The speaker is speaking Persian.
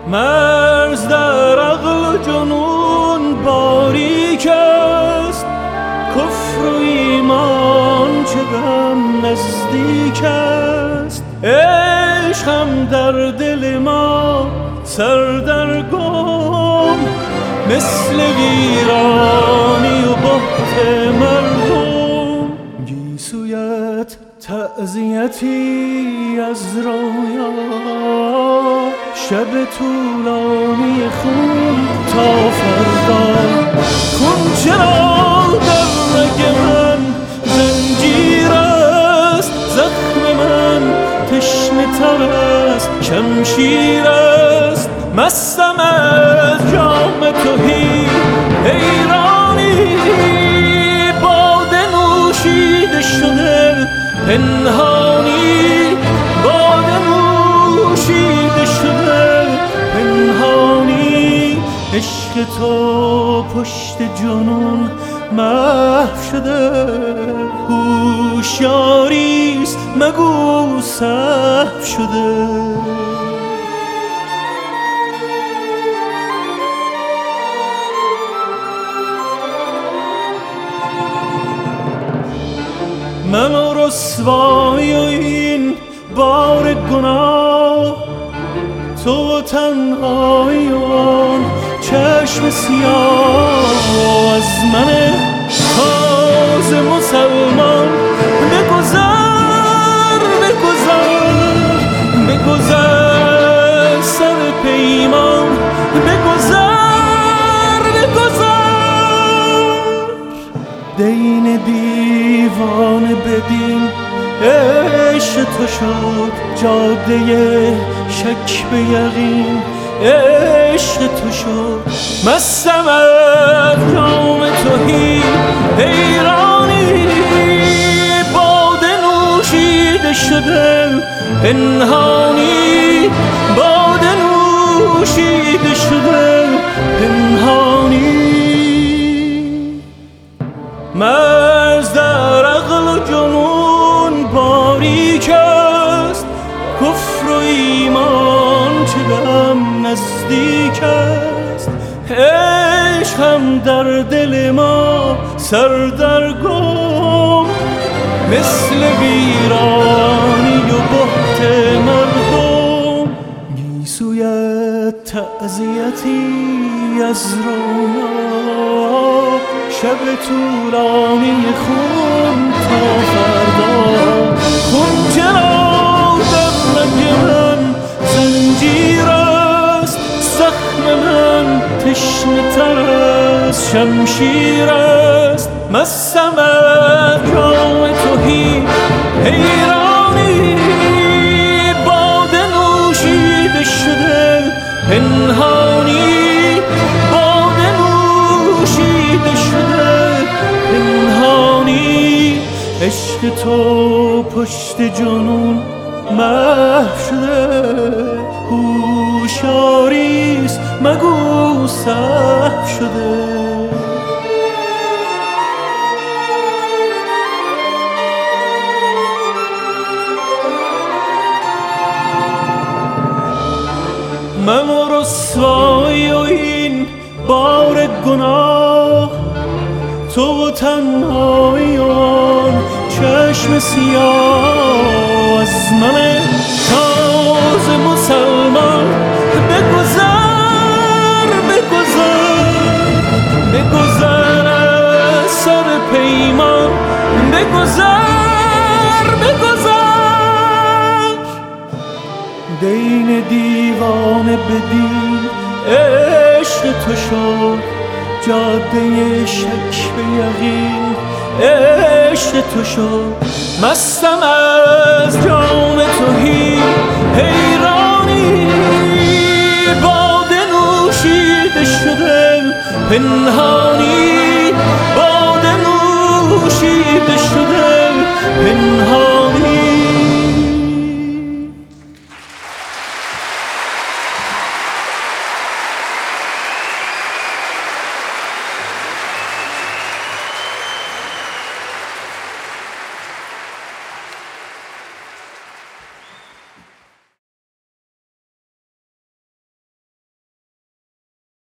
مرز در عقل جنون باریک است، کفر و ایمان چه غم نزدیک است. عشق هم در دل ما سردرگم، مثل ویرانی و بهت مردم. گیسویت تعزیتی از رویا، شب طولانی خون تا فردا. خون چرا در رگ من زنجیر است، زخم من تشنه تر است شمشیر است. مستم از جام تهی حیرانی، باده نوشیده شده پنهانی، باده نوشیده شده پنهانی. عشق تو پشت جنون محو شده، هوشیاریست مگو سهو شده. من و رسوایی و این بار گناه، تو تنهایی و آن چشم سیاه. از من تازه مسلمان بگذر بگذر بگذر، سر پیمان بگذر بگذر. دین دیوانه بدین عشق تو شد، جاده شک به یقین عشق تو شد. مستم از جام تهی حیرانی، باده نوشیده شده پنهانی، باده نوشیده شده پنهانی. مرز در عقل جنون باریک است، کفر و ایمان چه غم نزدیک است. عشق هم در دل ما سردرگم، مثل ویرانی و بهت مردم. گیسویت تعزیتی از رویا، شب طولانی خون تا فردا. خون چرا در رگ من زنجیر است، زخم من تشنه تر از شمشیر است. مستم از جام تهی حیرانی، باده نوشیده شده پنهانی، باده نوشیده شده پنهانی. عشق تو پشت جنون محو شده، هوشیاریست مگو سهو شده. من و رسوایی و این بار گناه، تو تنهایی و آن چشم سیاه. از من تازه مسلمان بگذر بگذر بگذر، از سر پیمان بگذر بگذر. دین دیوانه بدین عشق تو شد، جاده شک به یقین عشق تو شد. مستم از جام تهی حیرانی، باده نوشیده شده پنهانی،